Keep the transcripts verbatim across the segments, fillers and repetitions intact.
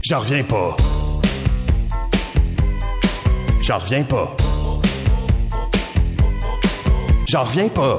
J'en reviens pas. J'en reviens pas. J'en reviens pas.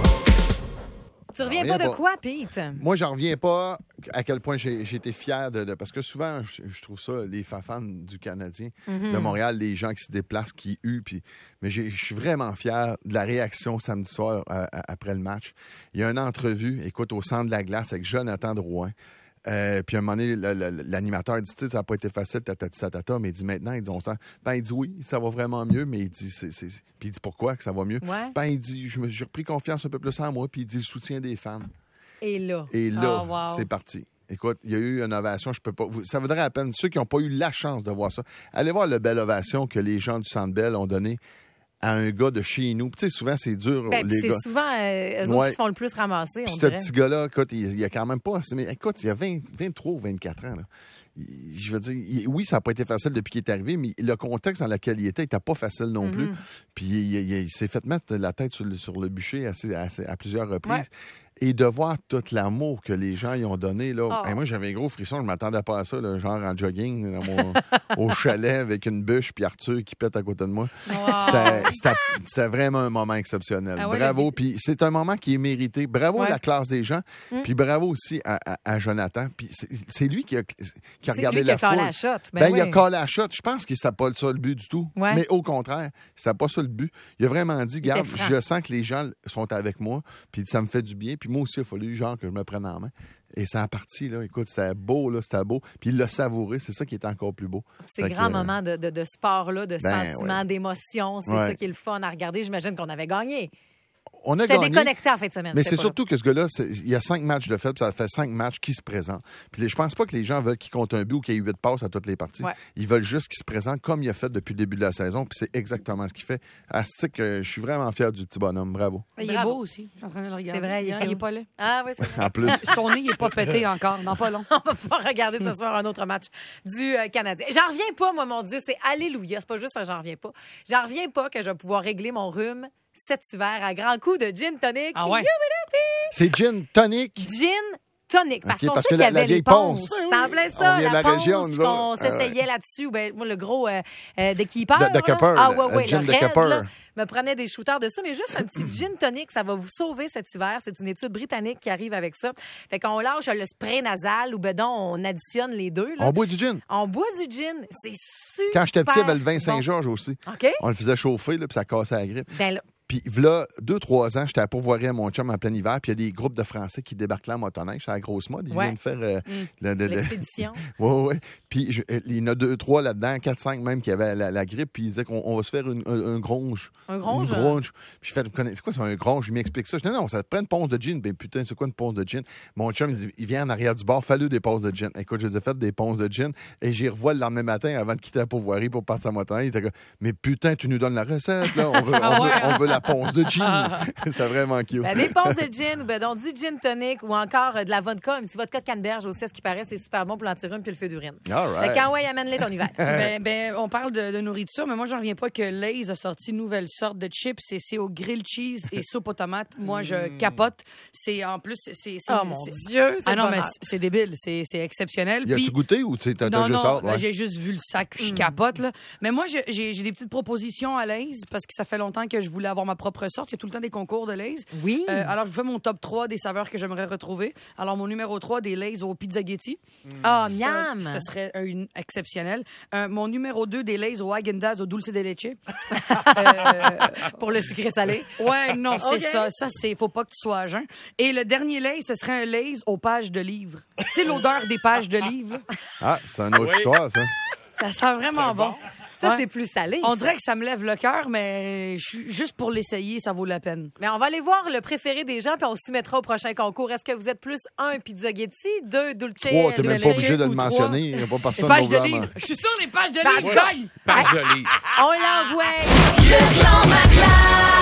Tu reviens pas de quoi, Pete? Moi, j'en reviens pas à quel point j'ai, j'ai été fier de, de... Parce que souvent, je, je trouve ça, les fans du Canadien, mm-hmm. de Montréal, les gens qui se déplacent, qui huent, puis... Mais je suis vraiment fier de la réaction samedi soir euh, après le match. Il y a une entrevue, écoute, au centre de la glace avec Jonathan Drouin. Euh, puis à un moment donné, le, le, l'animateur dit, tu sais, ça n'a pas été facile, tatati tatata, mais il dit maintenant, il dit, on sent. Ben, il dit oui, ça va vraiment mieux, mais il dit, c'est, c'est... Puis il dit pourquoi que ça va mieux? Ouais. Ben, il dit, je me suis repris confiance un peu plus en moi, puis il dit le soutien des fans. Et là. Et là, oh, wow. c'est parti. Écoute, il y a eu une ovation, je peux pas. Ça vaudrait à peine, ceux qui n'ont pas eu la chance de voir ça, allez voir la belle ovation que les gens du Centre Bell ont donnée à un gars de chez nous. Tu sais, souvent, c'est dur, ben, les c'est gars. C'est souvent euh, eux ouais. autres qui se font le plus ramasser, Puis on ce dirait. petit gars-là, écoute, il, il a quand même pas... Mais écoute, il a vingt, vingt-trois ou vingt-quatre ans, là. Il, je veux dire, il, oui, ça n'a pas été facile depuis qu'il est arrivé, mais le contexte dans lequel il était n'était pas facile non mm-hmm. plus. Puis il, il, il s'est fait mettre la tête sur le, sur le bûcher assez, assez, à plusieurs reprises. Ouais. Et de voir tout l'amour que les gens y ont donné, là. Oh. Et moi, j'avais un gros frisson, je ne m'attendais pas à ça, là, genre en jogging, dans mon, au chalet avec une bûche, puis Arthur qui pète à côté de moi. Wow. C'était, c'était, c'était vraiment un moment exceptionnel. Ah ouais, bravo. Puis c'est un moment qui est mérité. Bravo ouais. à la classe des gens, mm. puis bravo aussi à, à, à Jonathan. Puis c'est, c'est lui qui a, qui a regardé lui la qui a foule. La shot. Ben, ben oui. il a collé la shot. Je pense que c'était pas ça le but du tout. Ouais. Mais au contraire, c'était pas ça le but. Il a vraiment dit, regarde, je sens que les gens sont avec moi, puis ça me fait du bien. Puis moi aussi, il a fallu genre que je me prenne en main. Et ça a parti, là. Écoute, c'était beau, là, c'était beau. Puis il l'a savouré. C'est ça qui est encore plus beau. Ces grands que, moments de, de, de sport-là, de ben, sentiments, ouais. d'émotions, c'est ouais. ça qui est le fun à regarder. J'imagine qu'on avait gagné. On a J'étais gagné, déconnecté en fin de semaine. Mais c'est pas surtout là. que ce gars-là, c'est, il y a cinq matchs de fait, puis ça fait cinq matchs qui se présentent. Puis les, je pense pas que les gens veulent qu'il compte un but ou qu'il y ait huit passes à toutes les parties. Ouais. Ils veulent juste qu'il se présente comme il a fait depuis le début de la saison, puis c'est exactement ce qu'il fait. Astique, je suis vraiment fier du petit bonhomme. Bravo. Il est beau aussi. Je suis en train de le regarder. C'est vrai, il est, il est pas laid. Ah oui, c'est vrai. En plus. Son nez, il n'est pas pété encore. Non, pas long. On va pouvoir regarder ce soir un autre match du euh, Canadien. J'en reviens pas, moi, mon Dieu. C'est alléluia. C'est pas juste ça, j'en reviens pas. J'en reviens pas que je vais pouvoir régler mon rhume cet hiver à grands coups de gin tonic. Ah ouais? C'est gin tonic? Gin tonic. Parce okay, qu'on parce sait qu'il y avait les ponces. C'est en plein ça, la, la ponce, région, puis qu'on s'essayait ah ouais. là-dessus. Ben, moi, le gros euh, euh, de keeper. De, de Capper. Ah ouais, ouais, gin le de red, Capper. Là, me prenait des shooters de ça, mais juste un petit gin tonic, ça va vous sauver cet hiver. C'est une étude britannique qui arrive avec ça. Fait qu'on lâche le spray nasal ou ben donc on additionne les deux. Là. On boit du gin. On boit du gin. C'est super. Quand j'étais petit, il y avait le vin bon. Saint-Georges aussi. OK. On le faisait chauffer, là, puis ça cassait la grippe. Ben là, Puis, là, deux, trois ans, j'étais à pourvoirie à mon chum en plein hiver, puis il y a des groupes de Français qui débarquent là en motoneige, c'est la grosse mode. Ils ouais. viennent faire... Euh, mmh. le, le, l'expédition. Oui, oui, oui. Puis, je, il y en a deux, trois là-dedans, quatre, cinq même, qui avaient la, la grippe, puis ils disaient qu'on on va se faire une, un, un gronge. Un gronge? Une gronge. Puis, je fais, c'est quoi, c'est un gronge? Je m'explique ça. Je dis, non, non, ça te prend une ponce de gin. Ben, putain, c'est quoi une ponce de gin? Mon chum, il dit, il vient en arrière du bar, fallait des ponces de gin. Écoute, je les ai fait des ponces de gin, et j'y revois le lendemain matin avant de quitter la pourvoirie pour partir à motoneige. Il était comme, mais putain, tu nous donnes la recette, là. On veut, on veut, on veut la ponce de gin. C'est vraiment cute. Ben, des ponces de gin, ou ben, donc du gin tonic ou encore euh, de la vodka. Mais si vodka de canneberge aussi, ce qui paraît, c'est super bon pour l'antirhume puis le feu d'urine. All right. Fait qu'en ouais, amène-les ton hiver. ben, ben, on parle de, de nourriture, mais moi, j'en reviens pas que Lay's a sorti une nouvelle sorte de chips et c'est au grilled cheese et soupe aux tomates. Moi, je capote. C'est en plus, c'est... c'est oh c'est, mon c'est... Dieu, c'est Ah non, mais c'est, c'est débile. C'est, c'est exceptionnel. Y a-tu goûté ou tu t'as non, juste non, hâte? Ouais. J'ai juste vu le sac puis je mm. capote. Là. Mais moi, j'ai, j'ai, j'ai des petites propositions à Lay's parce que ça fait longtemps que je voulais avoir ma propre sorte. Il y a tout le temps des concours de Lay's. Oui. Euh, alors, je vous fais mon top trois des saveurs que j'aimerais retrouver. Alors, mon numéro trois, des Lay's au pizzaghetti. Ah, oh, miam! Ce serait un exceptionnel. Euh, mon numéro deux, des Lay's au Häagen-Dazs au dulce de leche. euh, Pour le sucré salé. Ouais, non, c'est okay. ça. Ça, c'est... Faut pas que tu sois à jeun. Et le dernier Lay's, ce serait un Lay's aux pages de livres. Tu sais, l'odeur des pages de livres. Ah, c'est une autre oui. histoire, ça. Ça sent vraiment bon. bon. Ça, ouais. c'est plus salé. On ça. dirait que ça me lève le cœur, mais je, juste pour l'essayer, ça vaut la peine. Mais on va aller voir le préféré des gens, puis on soumettra au prochain concours. Est-ce que vous êtes plus un pizzaghetti, deux dulce? Trois, t'es même pas obligé de le mentionner. Il n'y a pas personne les pages de livres. Je suis sûre, les pages de livres, Pages de livres. On l'envoie. Le clan Marlin.